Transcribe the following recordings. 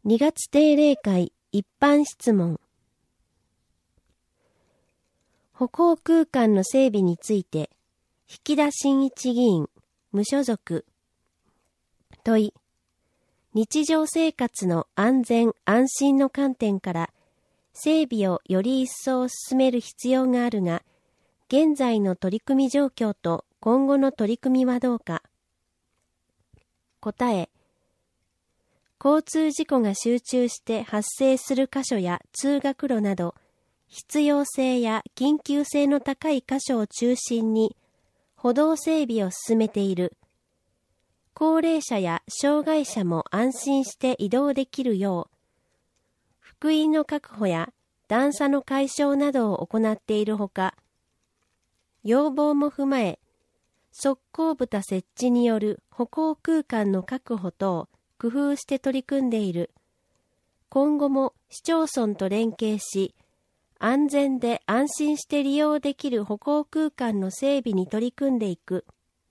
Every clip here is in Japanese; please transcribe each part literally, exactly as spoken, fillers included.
にがつ定例会一般質問。歩行空間の整備について、引田真一議員、無所属。問い。日常生活の安全・安心の観点から、整備をより一層進める必要があるが、現在の取り組み状況と今後の取り組みはどうか。答え。交通事故が集中して発生する箇所や通学路など、必要性や緊急性の高い箇所を中心に、歩道整備を進めている。高齢者や障害者も安心して移動できるよう、福音の確保や段差の解消などを行っているほか、要望も踏まえ、側溝蓋設置による歩行空間の確保等、工夫して取り組んでいる。今後も市町村と連携し、安全で安心して利用できる歩行空間の整備に取り組んでいく。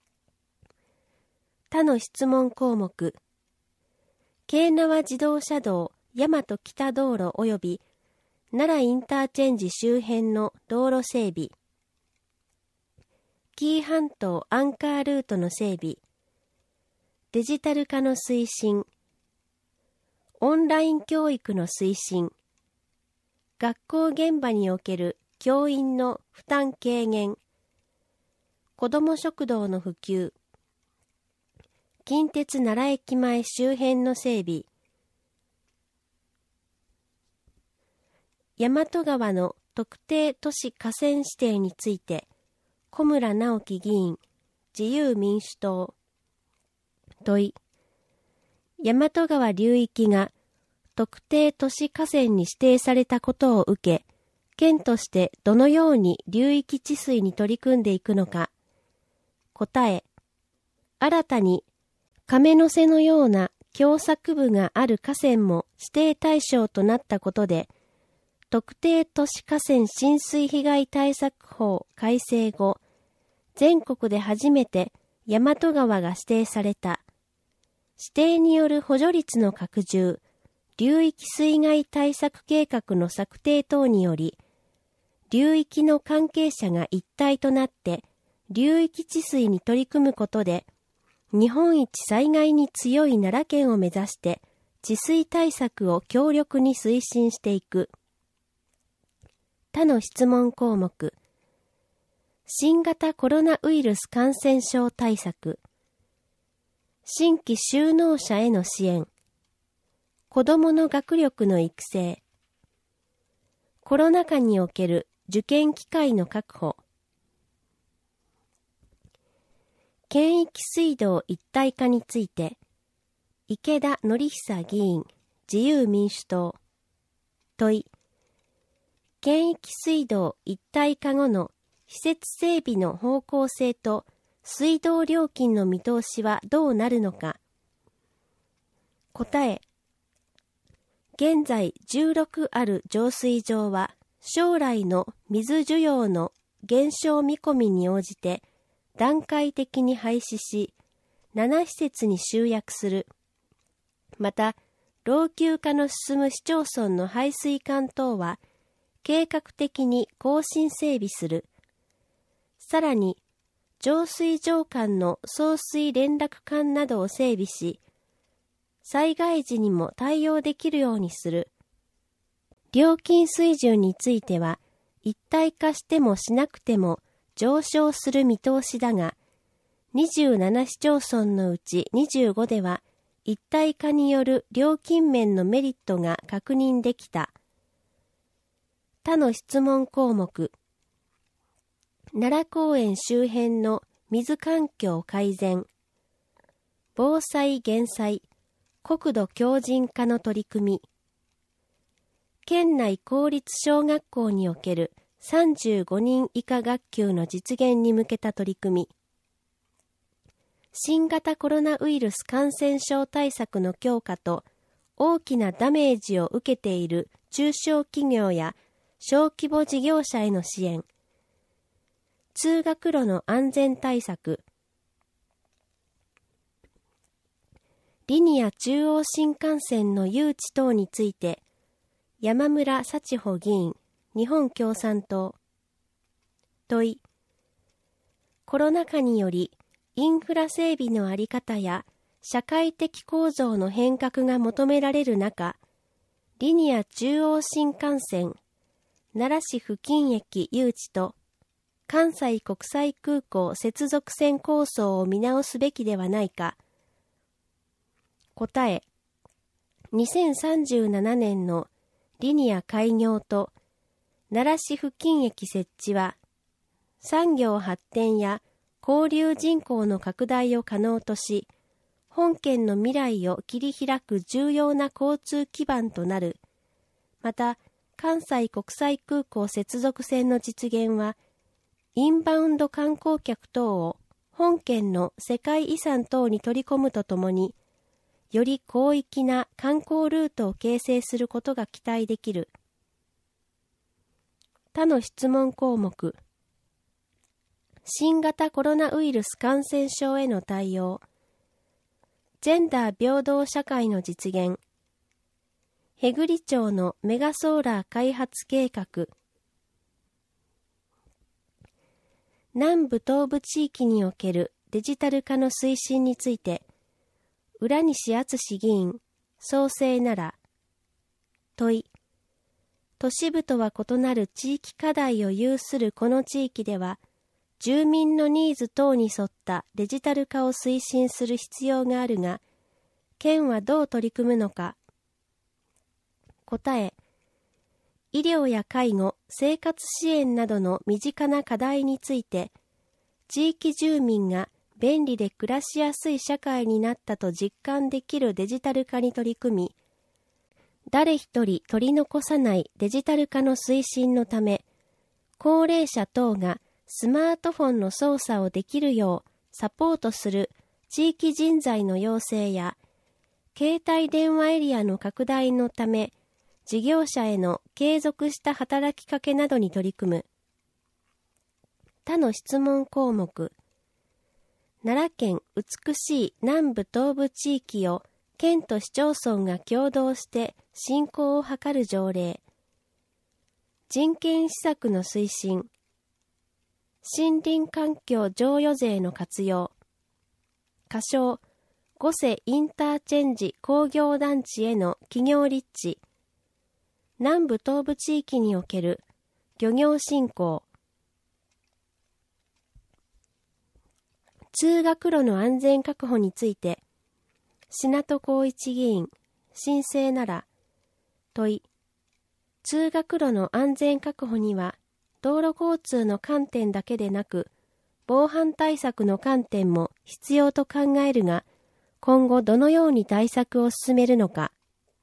他の質問項目。京奈和自動車道大和北道路及び奈良インターチェンジ周辺の道路整備。紀伊半島アンカールートの整備。デジタル化の推進。オンライン教育の推進。学校現場における教員の負担軽減。子ども食堂の普及。近鉄奈良駅前周辺の整備。大和川の特定都市河川指定について、小村直樹議員、自由民主党。問い。大和川流域が特定都市河川に指定されたことを受け、県としてどのように流域治水に取り組んでいくのか。答え。新たに亀の瀬のような狭窄部がある河川も指定対象となったことで、特定都市河川浸水被害対策法改正後、全国で初めて大和川が指定された。指定による補助率の拡充、流域水害対策計画の策定等により、流域の関係者が一体となって流域治水に取り組むことで、日本一災害に強い奈良県を目指して治水対策を強力に推進していく。他の質問項目。新型コロナウイルス感染症対策。新規就農者への支援。子どもの学力の育成。コロナ禍における受験機会の確保。県域水道一体化について、池田典久議員、自由民主党。問い。県域水道一体化後の施設整備の方向性と水道料金の見通しはどうなるのか。答え。現在じゅうろくある浄水場は将来の水需要の減少見込みに応じて段階的に廃止し、なな施設に集約する。また、老朽化の進む市町村の排水管等は計画的に更新整備する。さらに、浄水場間の送水連絡管などを整備し、災害時にも対応できるようにする。料金水準については、一体化してもしなくても上昇する見通しだが、にじゅうなな市町村のうちにじゅうごでは、一体化による料金面のメリットが確認できた。他の質問項目。奈良公園周辺の水環境改善。防災減災、国土強靭化の取り組み。県内公立小学校におけるさんじゅうごにん以下学級の実現に向けた取り組み。新型コロナウイルス感染症対策の強化と大きなダメージを受けている中小企業や小規模事業者への支援。通学路の安全対策。 リニア中央新幹線の誘致等について、山村幸穂議員、日本共産党。問い。コロナ禍により、インフラ整備の在り方や社会的構造の変革が求められる中、リニア中央新幹線、奈良市付近駅誘致と関西国際空港接続線構想を見直すべきではないか。答え。にせんさんじゅうななねんのリニア開業と奈良市付近駅設置は、産業発展や交流人口の拡大を可能とし、本県の未来を切り開く重要な交通基盤となる。また、関西国際空港接続線の実現は、インバウンド観光客等を本県の世界遺産等に取り込むとともに、より広域な観光ルートを形成することが期待できる。他の質問項目。新型コロナウイルス感染症への対応。ジェンダー平等社会の実現。へぐり町のメガソーラー開発計画。南部東部地域におけるデジタル化の推進について、浦西敦議員、創生なら。問い。都市部とは異なる地域課題を有するこの地域では、住民のニーズ等に沿ったデジタル化を推進する必要があるが、県はどう取り組むのか。答え。医療や介護、生活支援などの身近な課題について、地域住民が便利で暮らしやすい社会になったと実感できるデジタル化に取り組み、誰一人取り残さないデジタル化の推進のため、高齢者等がスマートフォンの操作をできるようサポートする地域人材の養成や、携帯電話エリアの拡大のため、事業者への継続した働きかけなどに取り組む。他の質問項目。奈良県美しい南部東部地域を県と市町村が共同して振興を図る条例。人権施策の推進。森林環境譲与税の活用。仮称、五瀬インターチェンジ工業団地への企業立地。南部東部地域における漁業振興。通学路の安全確保について、品戸光一議員、申請なら、問い。通学路の安全確保には、道路交通の観点だけでなく、防犯対策の観点も必要と考えるが、今後どのように対策を進めるのか。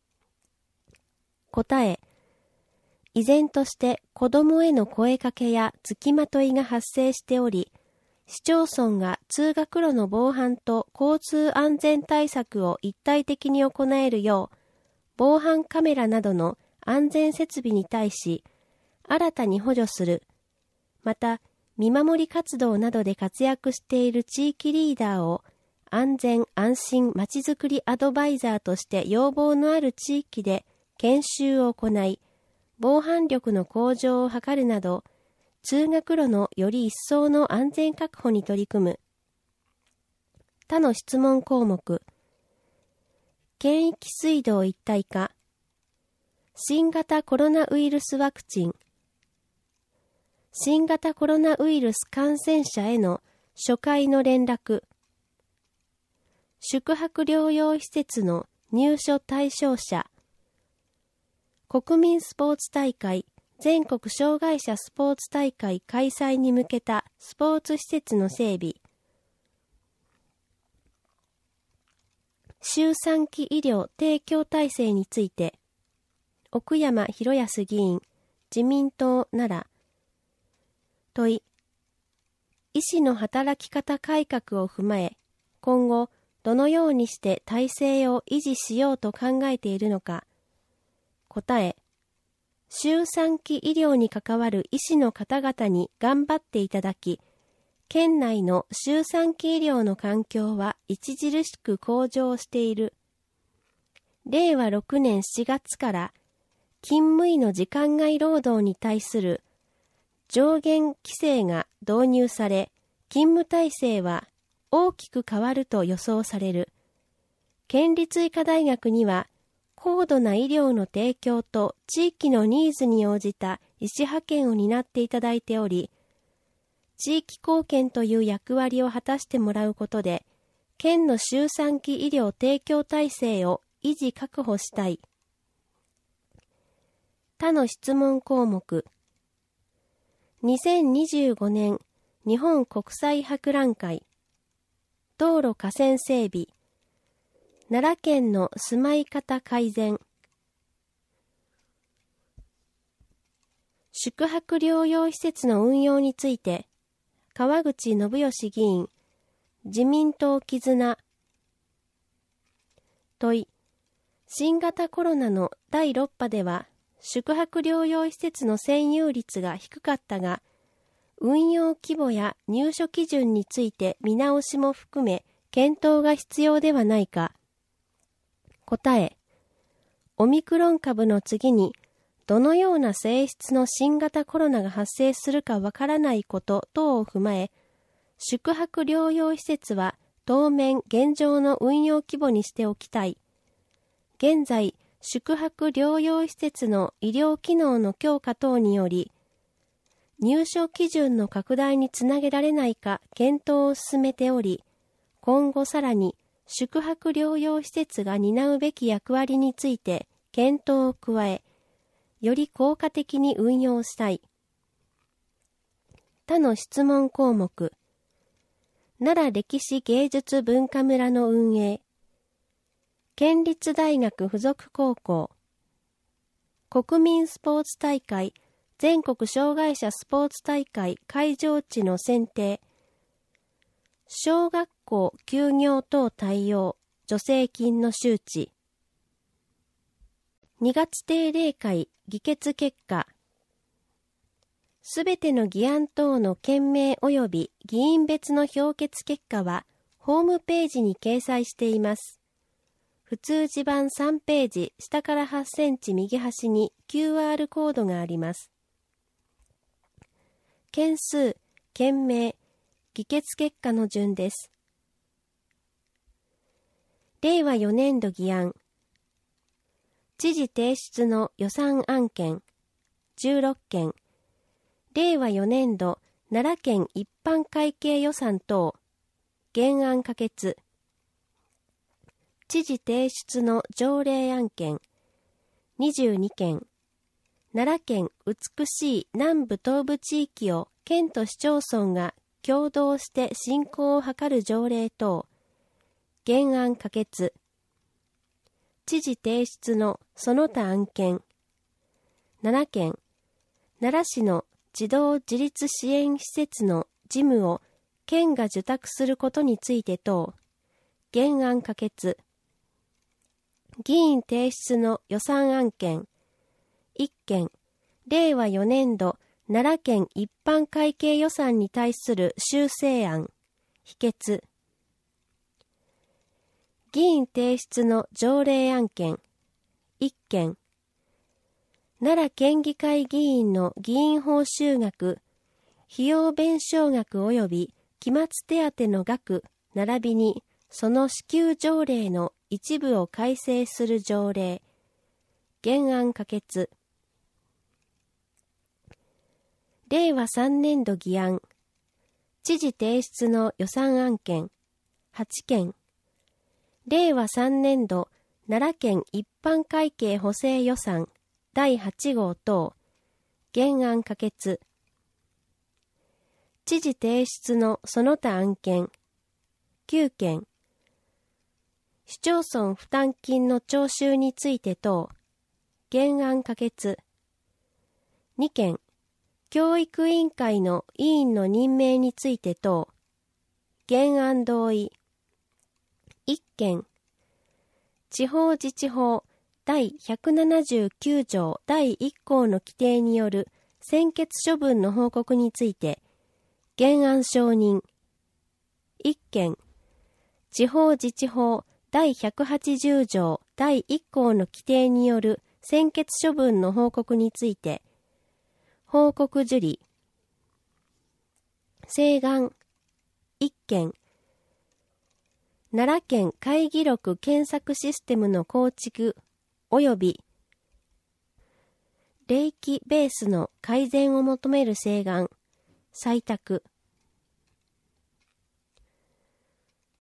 答え。依然として子どもへの声かけや付きまといが発生しており、市町村が通学路の防犯と交通安全対策を一体的に行えるよう、防犯カメラなどの安全設備に対し、新たに補助する。また、見守り活動などで活躍している地域リーダーを安全安心まちづくりアドバイザーとして要望のある地域で研修を行い、防犯力の向上を図るなど、通学路のより一層の安全確保に取り組む。他の質問項目。県域水道一体化。新型コロナウイルスワクチン。新型コロナウイルス感染者への初回の連絡。宿泊療養施設の入所対象者。国民スポーツ大会、全国障害者スポーツ大会開催に向けたスポーツ施設の整備。周産期医療提供体制について、奥山博康議員、自民党奈良。問い。医師の働き方改革を踏まえ、今後どのようにして体制を維持しようと考えているのか。答え。周産期医療に関わる医師の方々に頑張っていただき、県内の周産期医療の環境は著しく向上している。 れいわろくねんしがつから勤務医の時間外労働に対する上限規制が導入され、勤務体制は大きく変わると予想される。県立医科大学には高度な医療の提供と地域のニーズに応じた医師派遣を担っていただいており、地域貢献という役割を果たしてもらうことで、県の周産期医療提供体制を維持確保したい。他の質問項目。にせんにじゅうごねん日本国際博覧会、道路河川整備、奈良県の住まい方改善、宿泊療養施設の運用について、川口信義議員、自民党絆。問い、新型コロナのだいろっぱでは、宿泊療養施設の占有率が低かったが、運用規模や入所基準について見直しも含め、検討が必要ではないか。答え、オミクロン株の次に、どのような性質の新型コロナが発生するかわからないこと等を踏まえ、宿泊療養施設は当面現状の運用規模にしておきたい。現在、宿泊療養施設の医療機能の強化等により、入所基準の拡大につなげられないか検討を進めており、今後さらに宿泊療養施設が担うべき役割について検討を加え、より効果的に運用したい。他の質問項目。奈良歴史芸術文化村の運営。県立大学附属高校。国民スポーツ大会、全国障害者スポーツ大会会場地の選定。小学校休業等対応、助成金の周知。にがつ定例会議決結果。すべての議案等の県名及び議員別の評決結果はホームページに掲載しています。普通地盤さんページ下からはちセンチ右端に キューアール コードがあります。件数、県名、議決結果の順です。れいわよねんど議案。知事提出の予算案件じゅうろっけん。れいわよねんど奈良県一般会計予算等原案可決。知事提出の条例案件にじゅうにけん。奈良県美しい南部東部地域を県と市町村が共同して振興を図る条例等原案可決。知事提出のその他案件ななけん。奈良市の児童自立支援施設の事務を県が受託することについて等原案可決。議員提出の予算案件いっけん。れいわよねんど奈良県一般会計予算に対する修正案否決。議員提出の条例案件いっけん。奈良県議会議員の議員報酬額、費用弁償額及び期末手当の額並びにその支給条例の一部を改正する条例原案可決。れいわさんねんど議案。知事提出の予算案件はちけん。れいわさんねんど奈良県一般会計補正予算だいはちごう等原案可決。知事提出のその他案件きゅうけん。市町村負担金の徴収について等原案可決。にけん。教育委員会の委員の任命について等原案同意。いっけん。地方自治法だいひゃくななじゅうきゅうじょうだいいっこうの規定による専決処分の報告について原案承認。いっけん。地方自治法だいひゃくはちじゅうじょうだいいっ項の規定による専決処分の報告について、報告受理、請願いっけん、奈良県会議録検索システムの構築及び霊気ベースの改善を求める請願、採択、